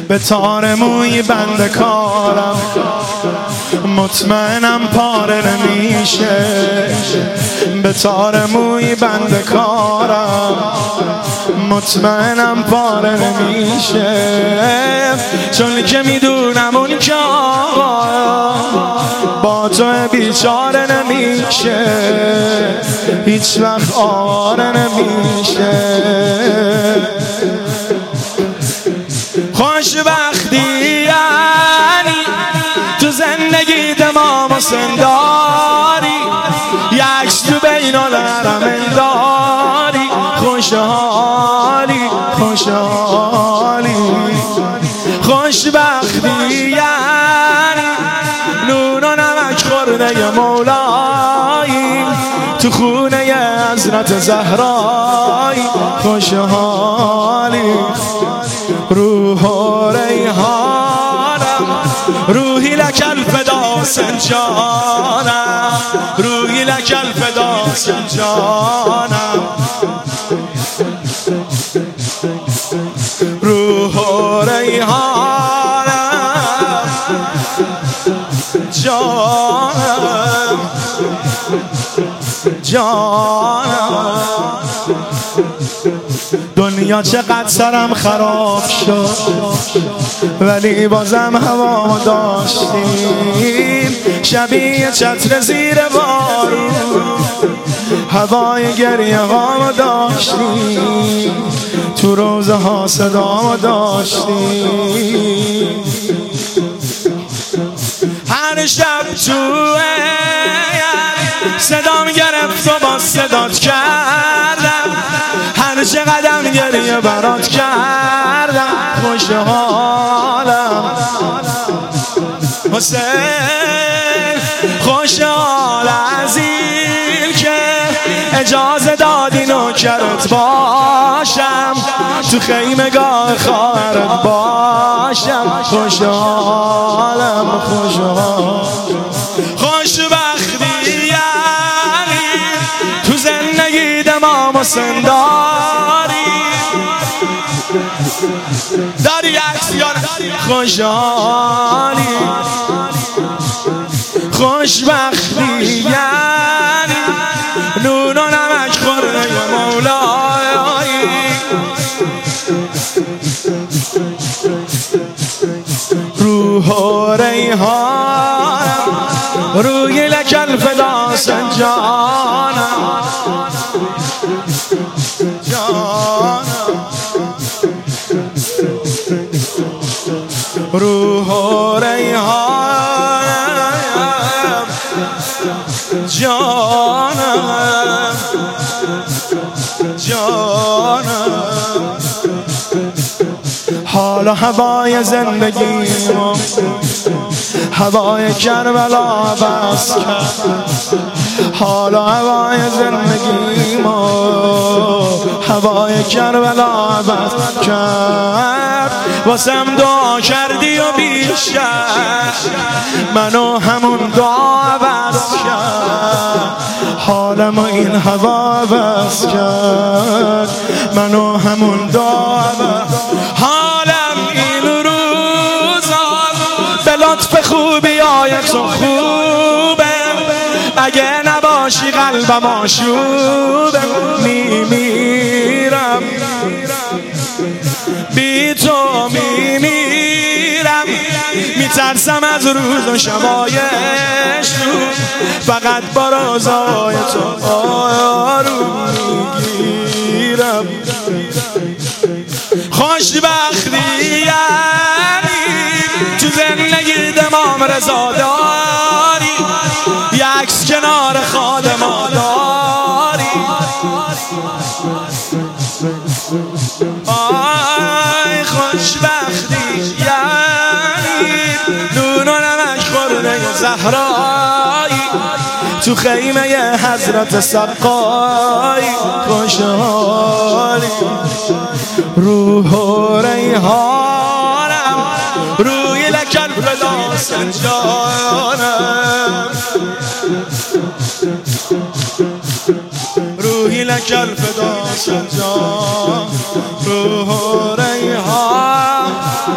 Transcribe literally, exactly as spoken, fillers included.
به تار موی بند کارم، مطمئنم پاره نمیشه. به تار موی بند کارم، مطمئنم پاره نمیشه. چون که میدونم اون که با تو بیچاره نمیشه، هیچ وقت آواره نمیشه. خوشبختی یعنی تو زندگی تمام و سنداری، یکس تو بین الحرمین داری. خوشحالی خوشحالی خوشبختی یعنی نون و نمک خورده مولایی، تو خونه حضرت زهرایی. خوشحالی روح و ریحانم، روحی لک الفدا سنجانم، روحی لک الفدا سنجانم. روح و ریحانم جانم جانم. دنیا چقدر سرم خراب شد ولی بازم هوا داشتیم، شبیه چتر زیر بارون هوای گریه ها داشتیم، تو روزه ها صدا داشتیم. هر شب تو صدام گرفت و با صدات کردم، هر چه قدم گریه برات کردم. خوشحالم حسین، خوشحال از این که اجازه دادی نوکرت باشم، تو خیمگاه خواهرت باشم. خوشحالم خوشحال خوشبختی یعنی تو زندگی دمام و سنداری، داری عکس یا خوشحالی خوشبختی یعنی نون و نمک خورده مولایی. روح و ریحانم، روی لک الفدا سنجانم جانم. روح و ریحانم جانم جانم. حالا هوای زندگیمو هوای کربلا بس کرد، حالا هوای زندگیمو هوای کربلا بس کرد. واسم دعا کردی و بیشتر منو همون دعا بس کرد، حالمو این هوا بس کرد منو همون دعا بس. حالم این روزا به لطف خوبی های تو خوبه، اگه نباشی قلبم آشوبه. میمیرم بی تو میمیرم، میترسم از روز و شبایش رو، فقط با رازای تو آروم میگیرم. خوشبختی یعنی تو زندگی دمام رضا داری، یکس کنار خادما داری. آی خوشبختی یعنی نون و نمک خورده زهرایی، تو خیمه حضرت سقایی. خوشحالی روح و ریحانم، روی لک الفدا سنجانم، روحی لک الفدا سنجان. روح و ریحان